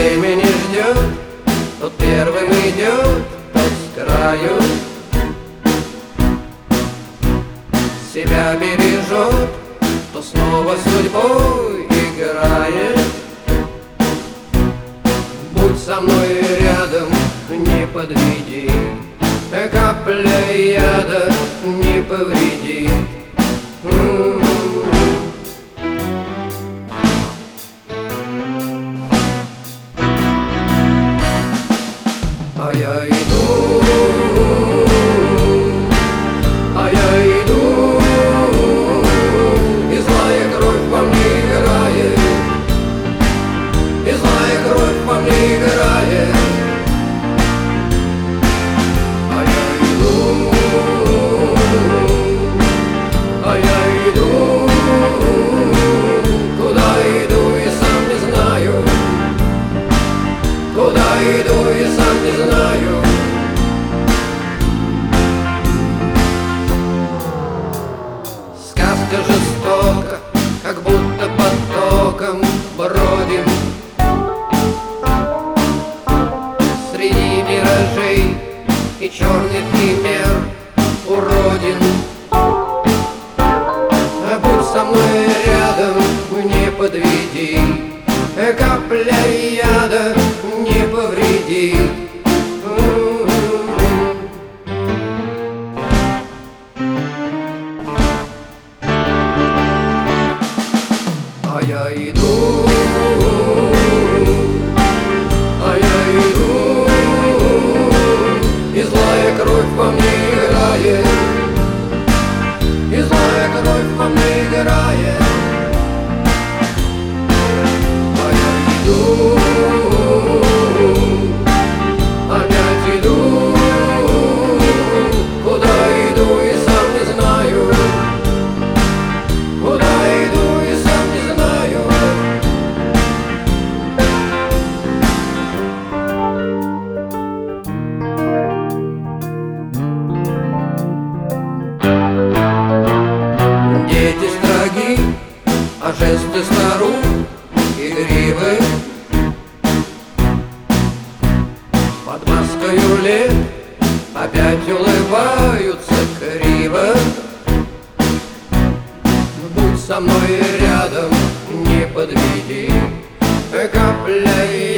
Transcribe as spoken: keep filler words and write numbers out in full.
время не ждет, тот первым идет, тот с краю. Себя бережет, то снова судьбой играет. Будь со мной рядом, не подведи, капля яда не повредит. А я иду, а я иду, и злая кровь во мне играет, и злая кровь во мне играет. А я иду, а я иду, куда иду и сам не знаю, куда иду и сам не знаю. Сказка жестока, как будто потоком бродим среди миражей и черных химер уродин. А будь со мной рядом, не подведи, капля яда не повредит. А я иду, а я иду, и злая кровь во мне играет, и злая кровь во мне играет. А я иду, опять иду, куда иду и сам не знаю, куда иду и сам не знаю. Дети строги, а жесты старух игривы. Под маскою лет опять улыбаются криво. Будь со мной рядом, не подведи, капля